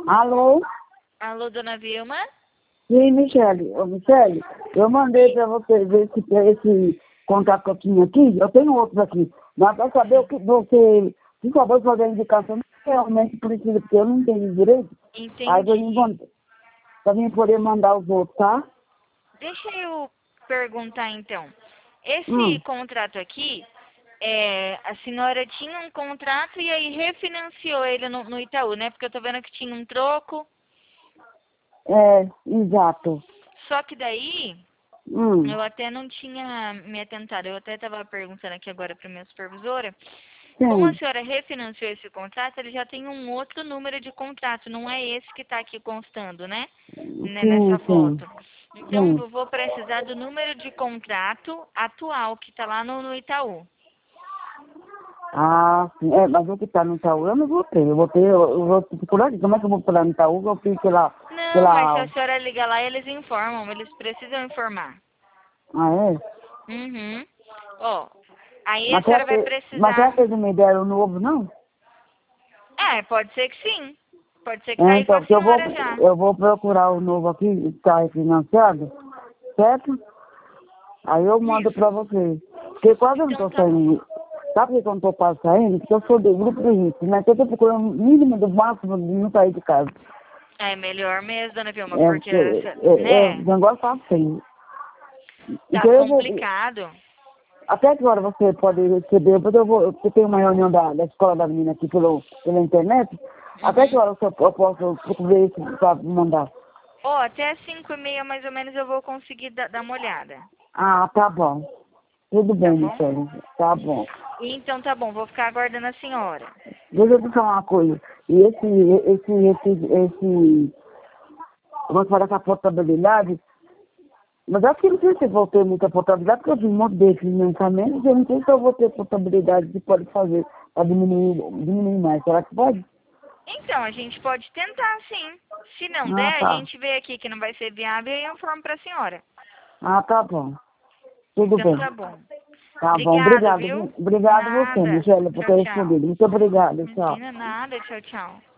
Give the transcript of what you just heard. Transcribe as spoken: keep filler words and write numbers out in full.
Alô? Alô, dona Vilma? Sim, Michele. Ô, Michele, eu mandei para você ver esse, esse contato que eu tinha aqui. Eu tenho outros aqui. Mas para saber o que você, por favor, fazer a indicação, realmente precisa, porque eu não entendi direito. Aí eu Entendi. vou para mim poder mandar os outros, tá? Deixa eu perguntar então. Esse Hum. contrato aqui, é, a senhora tinha um contrato e aí refinanciou ele no, no Itaú, né? Porque eu tô vendo que tinha um troco. É, exato. Só que daí, Hum. eu até não tinha me atentado. Eu até estava perguntando aqui agora para minha supervisora. Como a Sim. senhora refinanciou esse contrato, ele já tem um outro número de contrato, não é esse que está aqui constando, né? Né, Sim, nessa sim. foto. Então, Sim. eu vou precisar do número de contrato atual, que está lá no, no Itaú. Ah, sim. É, mas o que está no Itaú eu não vou ter. Eu vou ter, eu, eu vou procurar aqui. Como é que eu vou procurar no Itaú? Eu fiz pela, Não, mas se pela... a senhora ligar lá, eles informam, eles precisam informar. Ah, é? Uhum. Ó, aí a Mas será senhora vai que, mas será precisar... que eles não me deram novo, não? É, pode ser que sim. Pode ser que tá É, aí com então, a porque eu vou, senhora já. eu vou procurar o novo aqui, que está refinanciado, certo? Aí eu mando Isso. pra vocês. Porque quase eu não Então tô tá bom. saindo. Sabe por que eu não tô quase saindo? Porque eu sou do grupo de risco, né? Então eu tô procurando o mínimo do máximo de não sair de casa. É melhor mesmo, dona Vilma, É, porque, porque é, é, o né, negócio tá feio. tá Então eu vou. complicado. Até que hora você pode receber? Porque eu vou. Eu tenho uma reunião da, da escola da menina aqui pelo, pela internet. Até que Uhum. hora eu, eu posso ver isso pra mandar? Ó, até cinco e meia mais ou menos eu vou conseguir da- dar uma olhada. Ah, tá bom. Tudo Tá bem, bom? Michele. Tá bom. Então tá bom, vou ficar aguardando a senhora. Deixa eu te falar uma coisa. E esse, esse, esse, esse, vamos falar essa portabilidade, mas acho que não sei se eu vou ter muita portabilidade, porque eu vi um monte de financiamento, eu não sei se eu vou ter portabilidade que pode fazer para diminuir, diminuir mais. Será que pode? Então, a gente pode tentar sim. Se não Ah, der, a tá. gente vê aqui que não vai ser viável e eu informo pra senhora. Ah, tá bom. Tudo Então bem. tá bom. Tá bom. Obrigado, Obrigado. viu? viu? Obrigado você, Nada. Michele, por Tchau, ter tchau. respondido. Muito obrigado. Tchau. Imagina nada. Tchau, tchau.